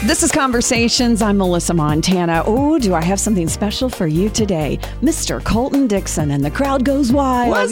This is Conversations. I'm Melissa Montana. Oh, do I have something special for you today? Mr. Colton Dixon, and the crowd goes wild. What's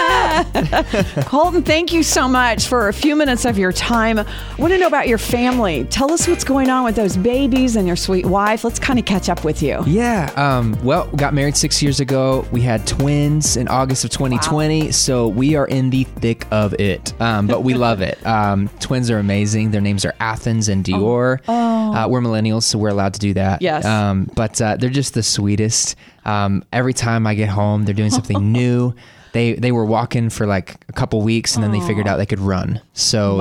up? Colton, thank you so much for a few minutes of your time. I want to know about your family. Tell us what's going on with those babies and your sweet wife. Let's kind of catch up with you. Yeah. Well, we got married 6 years ago. We had twins in August of 2020. Wow. So we are in the thick of it. But we love it. Twins are amazing. Their names are Athens and Dior. We're millennials, so we're allowed to do that. Yes. But they're just the sweetest. Every time I get home, they're doing something new. They were walking for like a couple weeks, and then they figured out they could run. So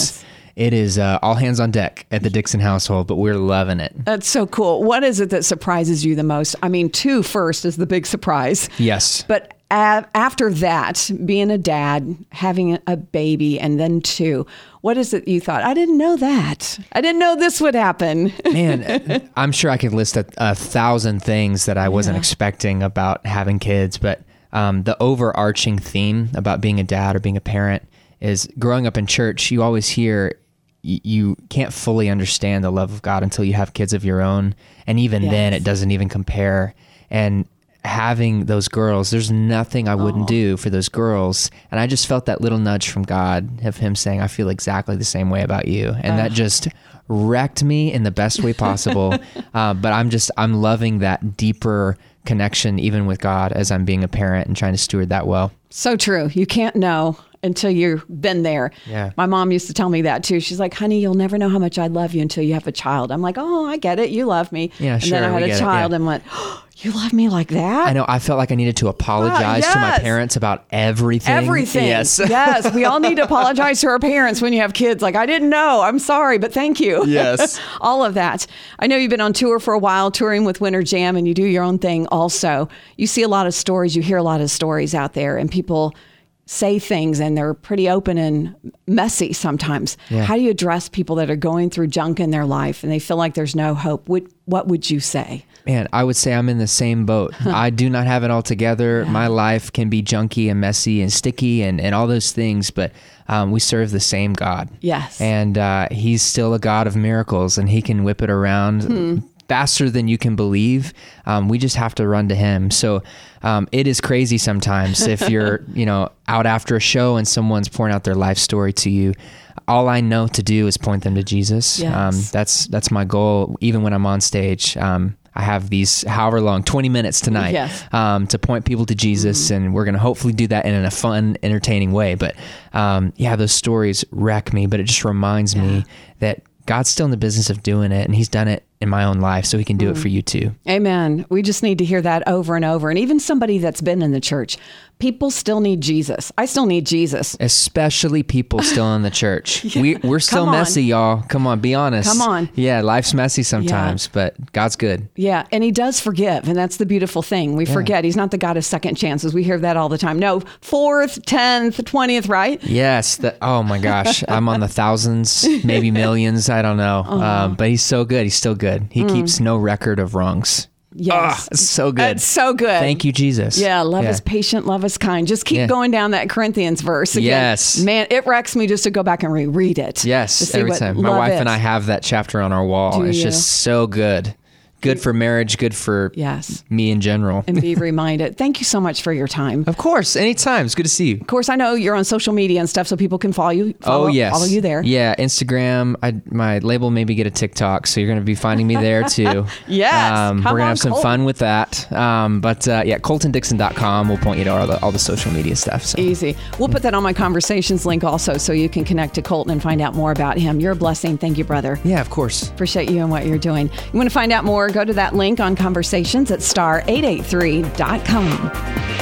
it is all hands on deck at the Dixon household, but we're loving it. That's so cool. What is it that surprises you the most? I mean, 2 first is the big surprise. Yes. But after that, being a dad, having a baby, and then 2, what is it you thought? I didn't know that. I didn't know this would happen. Man, I'm sure I could list 1,000 things that I wasn't expecting about having kids, but the overarching theme about being a dad or being a parent is growing up in church. You always hear you can't fully understand the love of God until you have kids of your own. And even then it doesn't even compare. And having those girls, there's nothing I wouldn't do for those girls. And I just felt that little nudge from God of him saying, I feel exactly the same way about you. And that just wrecked me in the best way possible. But I'm loving that deeper connection even with God as I'm being a parent and trying to steward that well. So true. You can't know until you've been there. Yeah. My mom used to tell me that too. She's like, honey, you'll never know how much I love you until you have a child. I'm like, oh, I get it. You love me. Yeah, and sure. then I had a child and went, oh, you love me like that? I know. I felt like I needed to apologize to my parents about everything. Everything. Yes. Yes. We all need to apologize to our parents when you have kids. Like, I didn't know. I'm sorry, but thank you. Yes. All of that. I know you've been on tour for a while, touring with Winter Jam, and you do your own thing also. You see a lot of stories. You hear a lot of stories out there, and people say things and they're pretty open and messy sometimes. Yeah. How do you address people that are going through junk in their life and they feel like there's no hope? What would you say? Man, I would say I'm in the same boat. I do not have it all together. Yeah. My life can be junky and messy and sticky and all those things, but we serve the same God. Yes. And he's still a God of miracles, and he can whip it around faster than you can believe. We just have to run to him. So it is crazy sometimes if you're, out after a show and someone's pouring out their life story to you. All I know to do is point them to Jesus. Yes. That's my goal. Even when I'm on stage, I have these however long, 20 minutes tonight, to point people to Jesus. And we're going to hopefully do that in a fun, entertaining way. But those stories wreck me, but it just reminds me that God's still in the business of doing it, and he's done it in my own life, so he can do it for you too. Amen. We just need to hear that over and over. And even somebody that's been in the church, people still need Jesus. I still need Jesus. Especially people still in the church. We're still messy, y'all. Come on, be honest. Come on. Yeah, life's messy sometimes, but God's good. Yeah, and he does forgive, and that's the beautiful thing. We forget he's not the God of second chances. We hear that all the time. No, 4th, 10th, 20th, right? Yes. Oh my gosh. I'm on the thousands, maybe millions. I don't know. But he's so good. He's still good. He keeps no record of wrongs. Yes. It's so good. It's so good. Thank you, Jesus. Yeah. Love is patient. Love is kind. Just keep going down that Corinthians verse again. Yes. Man, it wrecks me just to go back and reread it. Yes. Every time. My wife and I have that chapter on our wall. It's just so good. Good for marriage, good for me in general. And be reminded. Thank you so much for your time. Of course. Anytime. It's good to see you. Of course, I know you're on social media and stuff, so people can follow you. Follow you there. Yeah, Instagram. My label maybe get a TikTok, so you're going to be finding me there too. Yes. We're going to have some fun with that. ColtonDixon.com will point you to all the social media stuff. So. Easy. We'll put that on my conversations link also, so you can connect to Colton and find out more about him. You're a blessing. Thank you, brother. Yeah, of course. Appreciate you and what you're doing. You want to find out more? Go to that link on Conversations at star883.com.